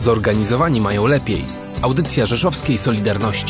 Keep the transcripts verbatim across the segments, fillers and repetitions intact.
zorganizowani mają lepiej. Audycja Rzeszowskiej Solidarności.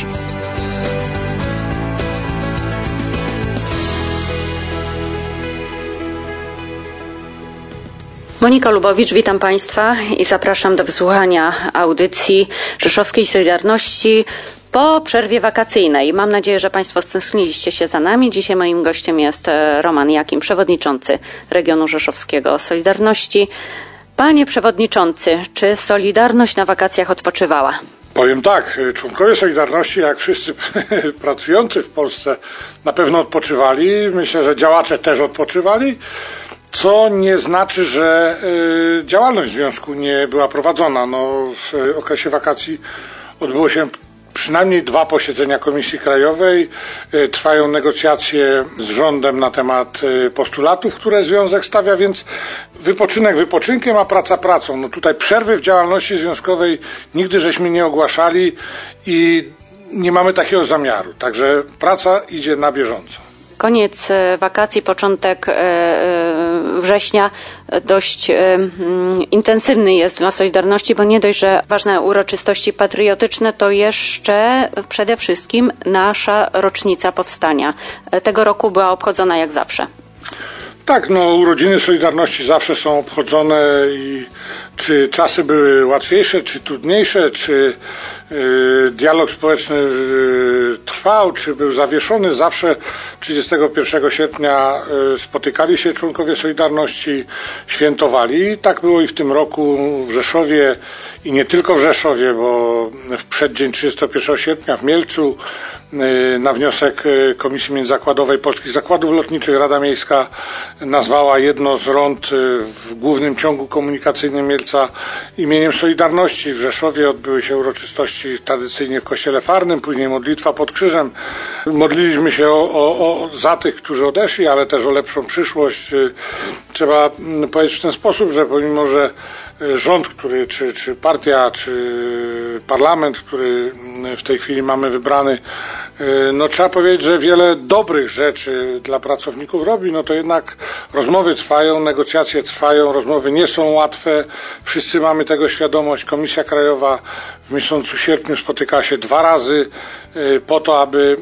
Monika Lubowicz, witam Państwa i zapraszam do wysłuchania audycji Rzeszowskiej Solidarności po przerwie wakacyjnej. Mam nadzieję, że Państwo stęskniliście się za nami. Dzisiaj moim gościem jest Roman Jakim, przewodniczący regionu rzeszowskiego Solidarności. Panie przewodniczący, czy Solidarność na wakacjach odpoczywała? Powiem tak, członkowie Solidarności, jak wszyscy pracujący w Polsce, na pewno odpoczywali. Myślę, że działacze też odpoczywali. Co nie znaczy, że y, działalność związku nie była prowadzona. No, w okresie wakacji odbyło się przynajmniej dwa posiedzenia Komisji Krajowej. Y, trwają negocjacje z rządem na temat y, postulatów, które związek stawia, więc wypoczynek wypoczynkiem, a praca pracą. No tutaj przerwy w działalności związkowej nigdy żeśmy nie ogłaszali i nie mamy takiego zamiaru. Także praca idzie na bieżąco. Koniec wakacji, początek września dość intensywny jest dla Solidarności, bo nie dość, że ważne uroczystości patriotyczne, to jeszcze przede wszystkim nasza rocznica powstania. Tego roku była obchodzona jak zawsze. Tak, no urodziny Solidarności zawsze są obchodzone i czy czasy były łatwiejsze, czy trudniejsze, czy y, dialog społeczny y, trwał, czy był zawieszony, zawsze trzydziestego pierwszego sierpnia y, spotykali się członkowie Solidarności, świętowali. Tak było i w tym roku w Rzeszowie i nie tylko w Rzeszowie, bo w przeddzień trzydziestego pierwszego sierpnia w Mielcu na wniosek Komisji Międzyzakładowej Polskich Zakładów Lotniczych Rada Miejska nazwała jedno z rond w głównym ciągu komunikacyjnym Mielca imieniem Solidarności. W Rzeszowie odbyły się uroczystości tradycyjnie w kościele Farnym, później modlitwa pod krzyżem. Modliliśmy się o, o, o, za tych, którzy odeszli, ale też o lepszą przyszłość. Trzeba powiedzieć w ten sposób, że pomimo, że rząd, który, czy, czy partia, czy parlament, który w tej chwili mamy wybrany, no trzeba powiedzieć, że wiele dobrych rzeczy dla pracowników robi, no to jednak rozmowy trwają, negocjacje trwają, rozmowy nie są łatwe, wszyscy mamy tego świadomość. Komisja Krajowa w miesiącu sierpniu spotykała się dwa razy po to, aby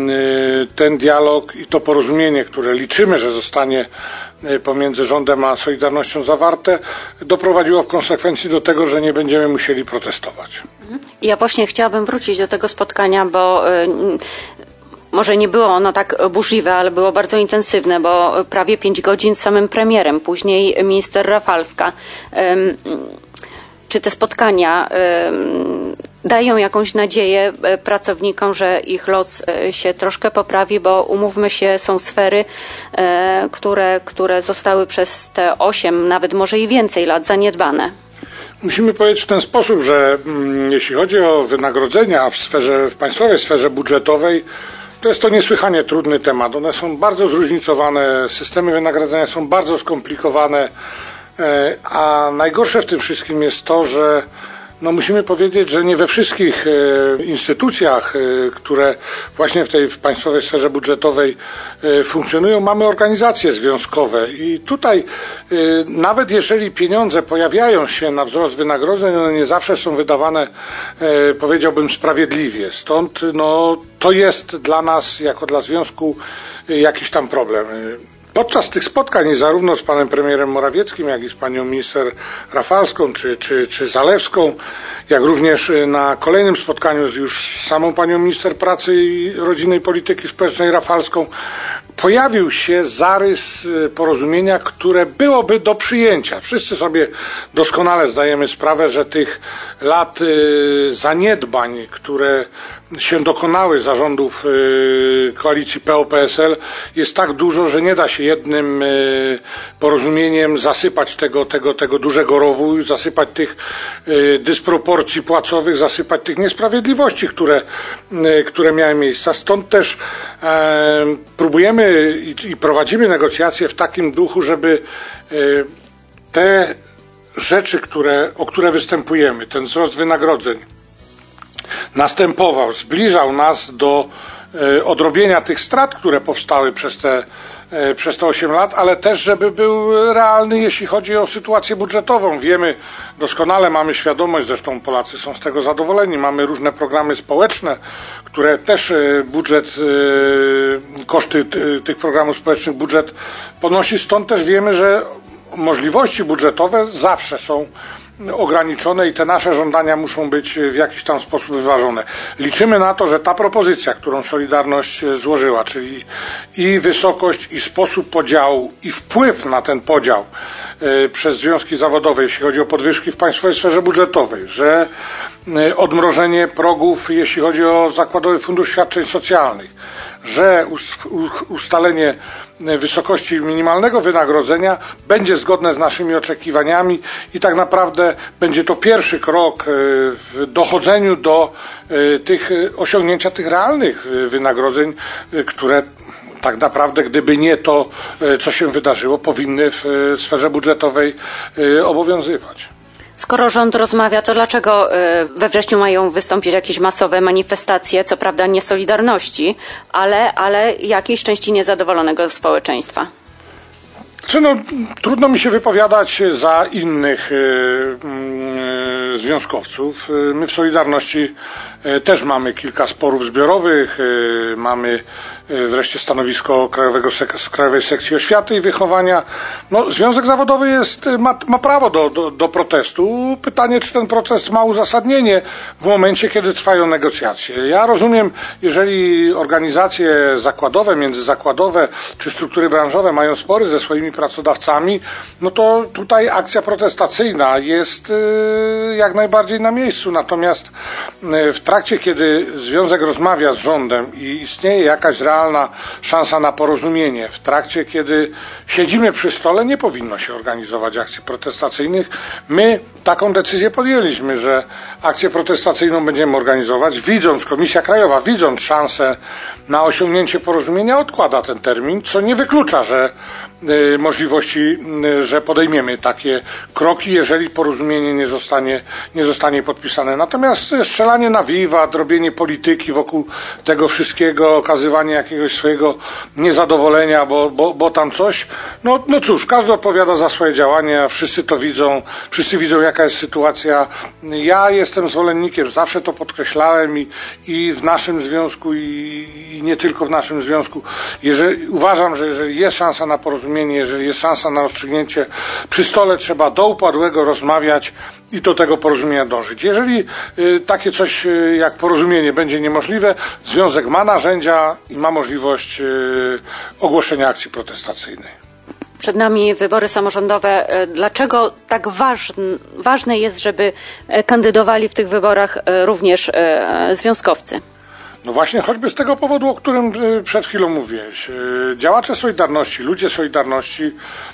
ten dialog i to porozumienie, które liczymy, że zostanie pomiędzy rządem a Solidarnością zawarte, doprowadziło w konsekwencji do tego, że nie będziemy musieli protestować. Ja właśnie chciałabym wrócić do tego spotkania, bo y, może nie było ono tak burzliwe, ale było bardzo intensywne, bo prawie pięć godzin z samym premierem, później minister Rafalska. Y, czy te spotkania y, dają jakąś nadzieję pracownikom, że ich los się troszkę poprawi, bo umówmy się, są sfery, które, które zostały przez te osiem, nawet może i więcej lat zaniedbane. Musimy powiedzieć w ten sposób, że mm, jeśli chodzi o wynagrodzenia w sferze, w państwowej sferze budżetowej, to jest to niesłychanie trudny temat. One są bardzo zróżnicowane, systemy wynagradzania są bardzo skomplikowane, a najgorsze w tym wszystkim jest to, że no musimy powiedzieć, że nie we wszystkich e, instytucjach, e, które właśnie w tej w państwowej sferze budżetowej e, funkcjonują, mamy organizacje związkowe i tutaj e, nawet jeżeli pieniądze pojawiają się na wzrost wynagrodzeń, one nie zawsze są wydawane, e, powiedziałbym, sprawiedliwie. Stąd no, to jest dla nas, jako dla związku, e, jakiś tam problem. Podczas tych spotkań zarówno z panem premierem Morawieckim, jak i z panią minister Rafalską czy, czy, czy Zalewską, jak również na kolejnym spotkaniu z już samą panią minister pracy i rodziny i polityki społecznej Rafalską pojawił się zarys porozumienia, które byłoby do przyjęcia. Wszyscy sobie doskonale zdajemy sprawę, że tych lat zaniedbań, które się dokonały za rządów koalicji P O P S L, jest tak dużo, że nie da się jednym porozumieniem zasypać tego, tego, tego dużego rowu, zasypać tych dysproporcji płacowych, zasypać tych niesprawiedliwości, które, które miały miejsce. Stąd też e, próbujemy i, i prowadzimy negocjacje w takim duchu, żeby e, te rzeczy, które, o które występujemy, ten wzrost wynagrodzeń następował, zbliżał nas do e, odrobienia tych strat, które powstały przez te przez te osiem lat, ale też, żeby był realny, jeśli chodzi o sytuację budżetową. Wiemy doskonale, mamy świadomość, zresztą Polacy są z tego zadowoleni, mamy różne programy społeczne, które też budżet, koszty tych programów społecznych budżet ponosi, stąd też wiemy, że możliwości budżetowe zawsze są ograniczone i te nasze żądania muszą być w jakiś tam sposób wyważone. Liczymy na to, że ta propozycja, którą Solidarność złożyła, czyli i wysokość, i sposób podziału, i wpływ na ten podział y, przez związki zawodowe, jeśli chodzi o podwyżki w państwowej sferze budżetowej, że y, odmrożenie progów, jeśli chodzi o Zakładowy Fundusz Świadczeń Socjalnych, że ustalenie wysokości minimalnego wynagrodzenia będzie zgodne z naszymi oczekiwaniami i tak naprawdę będzie to pierwszy krok w dochodzeniu do tych osiągnięcia tych realnych wynagrodzeń, które tak naprawdę, gdyby nie to, co się wydarzyło, powinny w sferze budżetowej obowiązywać. Skoro rząd rozmawia, to dlaczego we wrześniu mają wystąpić jakieś masowe manifestacje, co prawda nie Solidarności, ale, ale jakiejś części niezadowolonego społeczeństwa? Czy no, trudno mi się wypowiadać za innych y, y, związkowców. My w Solidarności y, też mamy kilka sporów zbiorowych, y, mamy y, wreszcie stanowisko Krajowego Sek- Krajowej Sekcji Oświaty i Wychowania. No, Związek Zawodowy jest, ma, ma prawo do, do, do protestu. Pytanie, czy ten protest ma uzasadnienie w momencie, kiedy trwają negocjacje. Ja rozumiem, jeżeli organizacje zakładowe, międzyzakładowe czy struktury branżowe mają spory ze swoimi pracodawcami, no to tutaj akcja protestacyjna jest y, jak najbardziej na miejscu. Natomiast y, w trakcie, kiedy związek rozmawia z rządem i istnieje jakaś realna szansa na porozumienie, w trakcie, kiedy siedzimy przy stole, nie powinno się organizować akcji protestacyjnych. My taką decyzję podjęliśmy, że akcję protestacyjną będziemy organizować, widząc, Komisja Krajowa, widząc szansę na osiągnięcie porozumienia, odkłada ten termin, co nie wyklucza, że y, możliwości, y, że podejmiemy takie kroki, jeżeli porozumienie nie zostanie, nie zostanie podpisane. Natomiast strzelanie na wiwat, robienie polityki wokół tego wszystkiego, okazywanie jakiegoś swojego niezadowolenia, bo, bo, bo tam coś, no, no cóż, każdy odpowiada za swoje działania, wszyscy to widzą, wszyscy widzą, jaka jest sytuacja. Ja jestem zwolennikiem, zawsze to podkreślałem i, i w naszym związku, i, i nie tylko w naszym związku. Jeżeli, uważam, że jeżeli jest szansa na porozumienie, jeżeli jest szansa na rozstrzygnięcie, przy stole trzeba do upadłego rozmawiać i do tego porozumienia dążyć. Jeżeli y, takie coś y, jak porozumienie będzie niemożliwe, związek ma narzędzia i ma możliwość y, ogłoszenia akcji protestacyjnej. Przed nami wybory samorządowe. Dlaczego tak ważne, ważne jest, żeby kandydowali w tych wyborach również związkowcy? No właśnie, choćby z tego powodu, o którym przed chwilą mówiłeś. Działacze Solidarności, ludzie Solidarności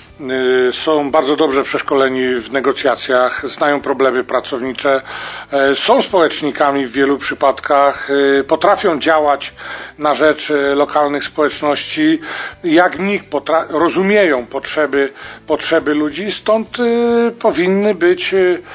są bardzo dobrze przeszkoleni w negocjacjach, znają problemy pracownicze, są społecznikami w wielu przypadkach, potrafią działać na rzecz lokalnych społeczności, jak nikt potra- rozumieją potrzeby, potrzeby ludzi, stąd powinny być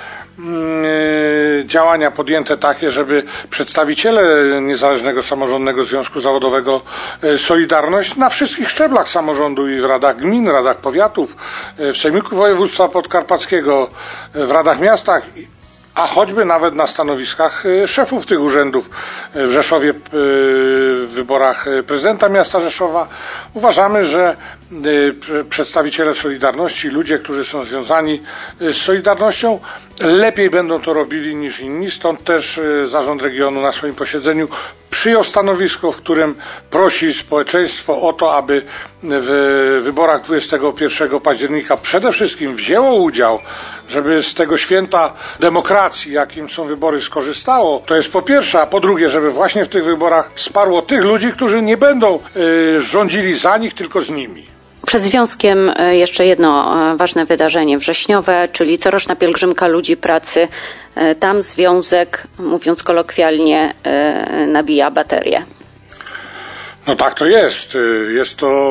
działania podjęte takie, żeby przedstawiciele Niezależnego Samorządnego Związku Zawodowego Solidarność na wszystkich szczeblach samorządu i w radach gmin, radach powiatów, w Sejmiku Województwa Podkarpackiego, w radach miastach, a choćby nawet na stanowiskach szefów tych urzędów w Rzeszowie, w wyborach prezydenta miasta Rzeszowa. Uważamy, że przedstawiciele Solidarności, ludzie, którzy są związani z Solidarnością, lepiej będą to robili niż inni. Stąd też Zarząd Regionu na swoim posiedzeniu przyjął stanowisko, w którym prosi społeczeństwo o to, aby w wyborach dwudziestego pierwszego października przede wszystkim wzięło udział, żeby z tego święta demokracji, jakim są wybory, skorzystało. To jest po pierwsze, a po drugie, żeby właśnie w tych wyborach wsparło tych ludzi, którzy nie będą y, rządzili za nich, tylko z nimi. Przed związkiem jeszcze jedno ważne wydarzenie wrześniowe, czyli coroczna pielgrzymka ludzi pracy. Tam związek, mówiąc kolokwialnie, nabija baterię. No tak to jest. Jest to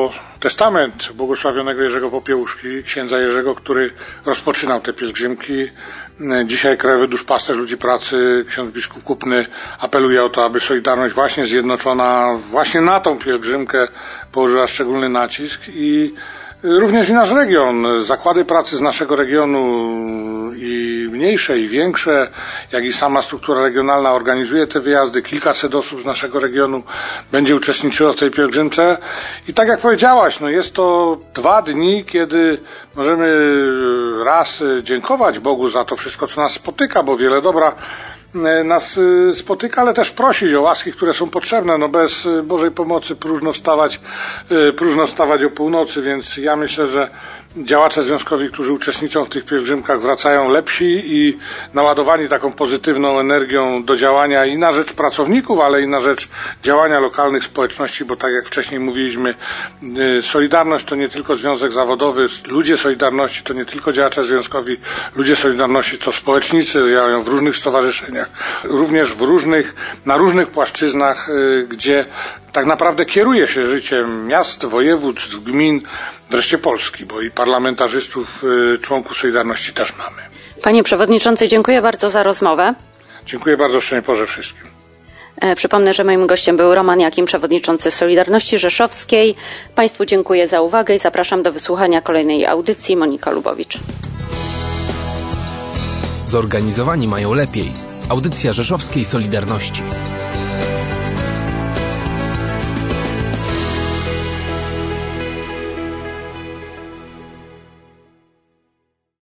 testament błogosławionego Jerzego Popiełuszki, księdza Jerzego, który rozpoczynał te pielgrzymki. Dzisiaj Krajowy Duszpasterz Ludzi Pracy, ksiądz biskup Kupny apeluje o to, aby Solidarność właśnie zjednoczona właśnie na tą pielgrzymkę położyła szczególny nacisk i również i nasz region, zakłady pracy z naszego regionu i mniejsze i większe, jak i sama struktura regionalna organizuje te wyjazdy. Kilkaset osób z naszego regionu będzie uczestniczyło w tej pielgrzymce. I tak jak powiedziałaś, no jest to dwa dni, kiedy możemy raz dziękować Bogu za to wszystko, co nas spotyka, bo wiele dobra nas spotyka, ale też prosić o łaski, które są potrzebne. No bez Bożej pomocy próżno wstawać, próżno wstawać o północy, więc ja myślę, że działacze związkowi, którzy uczestniczą w tych pielgrzymkach, wracają lepsi i naładowani taką pozytywną energią do działania i na rzecz pracowników, ale i na rzecz działania lokalnych społeczności, bo tak jak wcześniej mówiliśmy, Solidarność to nie tylko związek zawodowy, ludzie Solidarności to nie tylko działacze związkowi, ludzie Solidarności to społecznicy, działają w różnych stowarzyszeniach, również w różnych, na różnych płaszczyznach, gdzie tak naprawdę kieruje się życiem miast, województw, gmin, wreszcie Polski, bo i parlamentarzystów, członków Solidarności też mamy. Panie Przewodniczący, dziękuję bardzo za rozmowę. Dziękuję bardzo, szczęść Boże wszystkim. Przypomnę, że moim gościem był Roman Jakim, przewodniczący Solidarności Rzeszowskiej. Państwu dziękuję za uwagę i zapraszam do wysłuchania kolejnej audycji. Monika Lubowicz. Zorganizowani mają lepiej. Audycja Rzeszowskiej Solidarności.